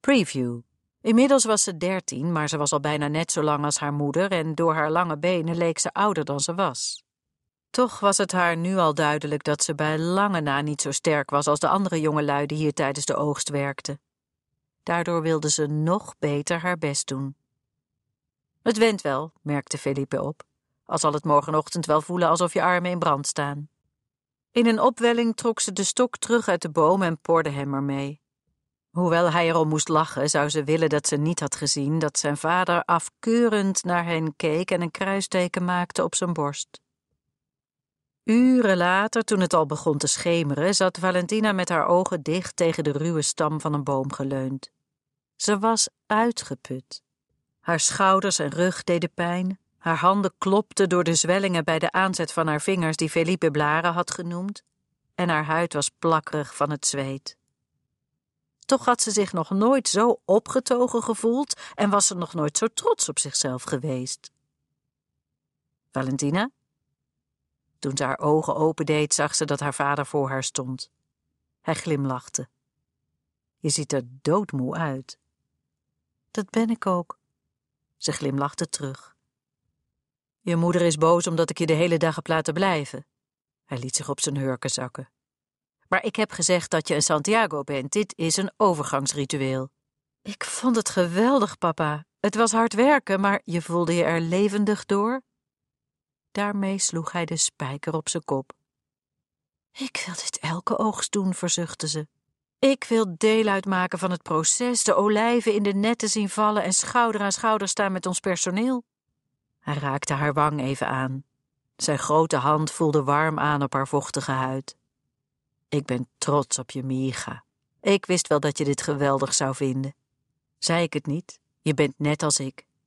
Preview. Inmiddels was ze 13, maar ze was al bijna net zo lang als haar moeder en door haar lange benen leek ze ouder dan ze was. Toch was het haar nu al duidelijk dat ze bij lange na niet zo sterk was als de andere jongelui die hier tijdens de oogst werkten. Daardoor wilde ze nog beter haar best doen. Het went wel, merkte Felipe op, al zal het morgenochtend wel voelen alsof je armen in brand staan. In een opwelling trok ze de stok terug uit de boom en porde hem ermee. Hoewel hij erom moest lachen, zou ze willen dat ze niet had gezien dat zijn vader afkeurend naar hen keek en een kruisteken maakte op zijn borst. Uren later, toen het al begon te schemeren, zat Valentina met haar ogen dicht tegen de ruwe stam van een boom geleund. Ze was uitgeput. Haar schouders en rug deden pijn, haar handen klopten door de zwellingen bij de aanzet van haar vingers die Felipe blaren had genoemd, en haar huid was plakkerig van het zweet. Toch had ze zich nog nooit zo opgetogen gevoeld en was ze nog nooit zo trots op zichzelf geweest. Valentina? Toen ze haar ogen opendeed, zag ze dat haar vader voor haar stond. Hij glimlachte. Je ziet er doodmoe uit. Dat ben ik ook. Ze glimlachte terug. Je moeder is boos omdat ik je de hele dag heb laten blijven. Hij liet zich op zijn hurken zakken. Maar ik heb gezegd dat je een Santiago bent. Dit is een overgangsritueel. Ik vond het geweldig, papa. Het was hard werken, maar je voelde je er levendig door? Daarmee sloeg hij de spijker op zijn kop. Ik wil dit elke oogst doen, verzuchtte ze. Ik wil deel uitmaken van het proces, de olijven in de netten zien vallen en schouder aan schouder staan met ons personeel. Hij raakte haar wang even aan. Zijn grote hand voelde warm aan op haar vochtige huid. Ik ben trots op je, Micha. Ik wist wel dat je dit geweldig zou vinden. Zei ik het niet? Je bent net als ik.